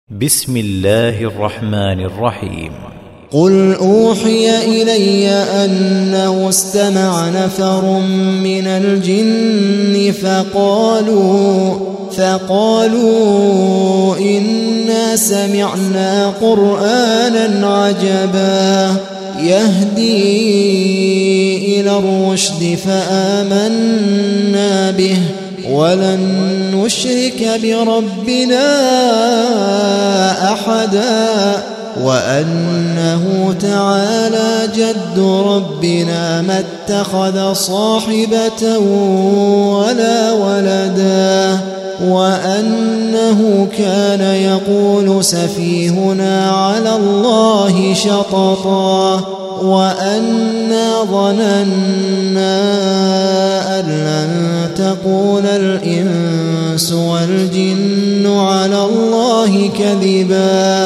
بسم الله الرحمن الرحيم. قل أوحي إلي أنه استمع نفر من الجن فقالوا إنا سمعنا قرآنا عجبا يهدي إلى الرشد فآمنا به ولن نشرك بربنا أحدا وأنه تعالى جد ربنا ما اتخذ صاحبة ولا ولدا وأنه كان يقول سفيهنا على الله شططا وأنا ظننا أن لن تقول الإنس والجن على الله كذبا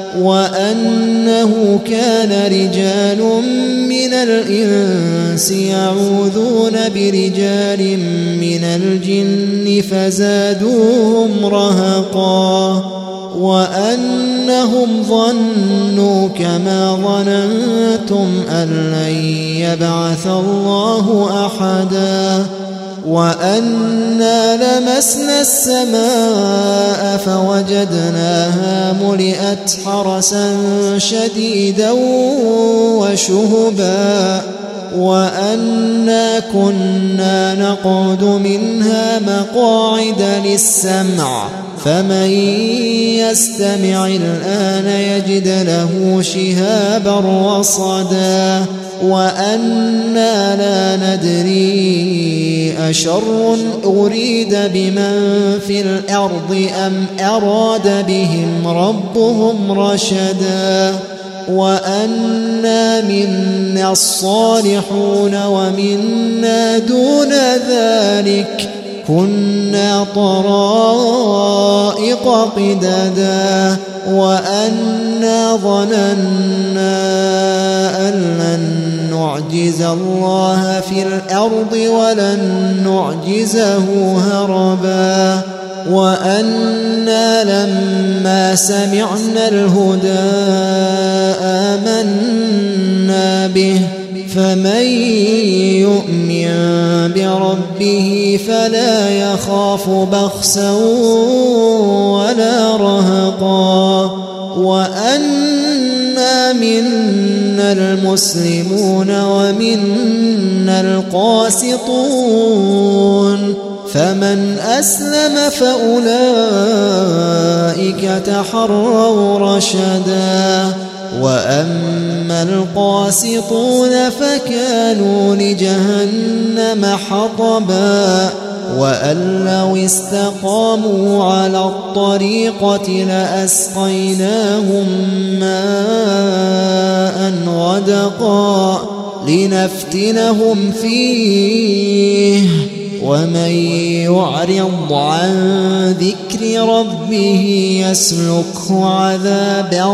وأنه كان رجال من الإنس يعوذون برجال من الجن فزادوهم رهقا وأنهم ظنوا كما ظننتم أن لن يبعث الله أحدا وأنا لمسنا السماء فوجدناها ملئت حرسا شديدا وشهبا وأنا كنا نقعد منها مقاعد للسمع فمن يستمع الآن يجد له شهابا رصدا وأنا لا ندري أشر أريد بمن في الأرض أم أراد بهم ربهم رشدا وأنا منا الصالحون ومنا دون ذلك كنا طرائق قددا وأنا ظننا أن لن نعجز الله في الأرض ولن نعجزه هربا وأنا لما سمعنا الهدى آمنا به فمن يؤمن بربه فلا يخاف بخسا ولا رهقا وأنا منا المسلمون ومنا القاسطون فمن أسلم فأولئك تحروا رشدا وأما القاسطون فكانوا لجهنم حطبا وأن لو استقاموا على الطريقة لأسقيناهم ماء غدقا لنفتنهم فيه ومن يعرض عن ذكر ربه يسلكه عذابا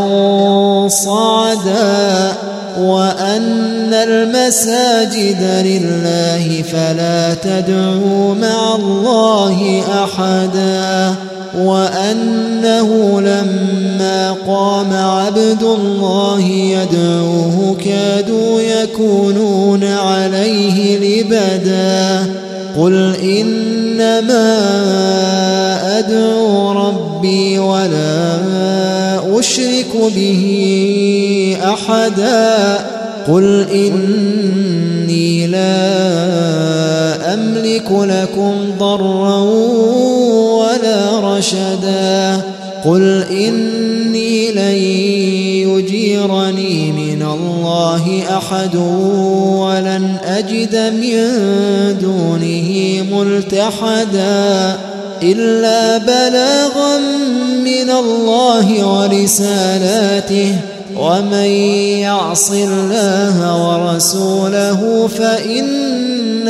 صعدا وأن المساجد لله فلا تدعوا مع الله أحدا وأنه لما قام عبد الله يدعوه كادوا يكونون عليه لبدا قل إنما أدعو ربي ولا أشرك به أحدا قل إني لا أملك لكم ضرا ولا رشدا قل إني لن يجيرني من الله أحد ولن أجد من دونه ملتحدا إلا بلاغا من الله ورسالاته ومن يعص الله ورسوله فإن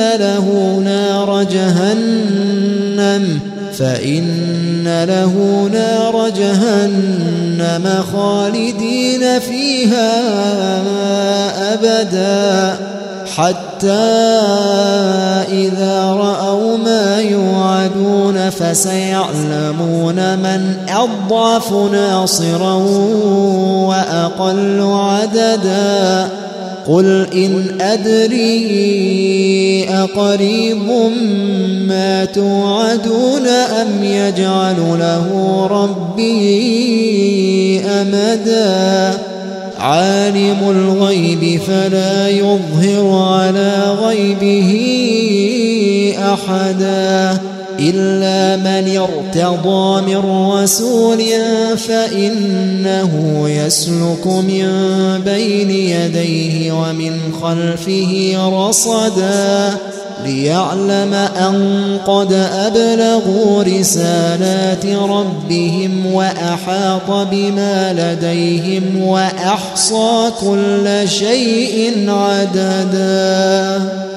له نار جهنم خالدين فيها أبدا حتى إذا رأوا ما يوعدون فسيعلمون من أضعف ناصرا وأقل عددا قل إن أدري أقريب ما توعدون أم يجعل له ربي أمدا عالم الغيب فلا يظهر على غيبه أحدا إلا من ارتضى من رسول فإنه يسلك من بين يديه ومن خلفه رصدا ليعلم أن قد أبلغوا رسالات ربهم وأحاط بما لديهم وأحصى كل شيء عددا.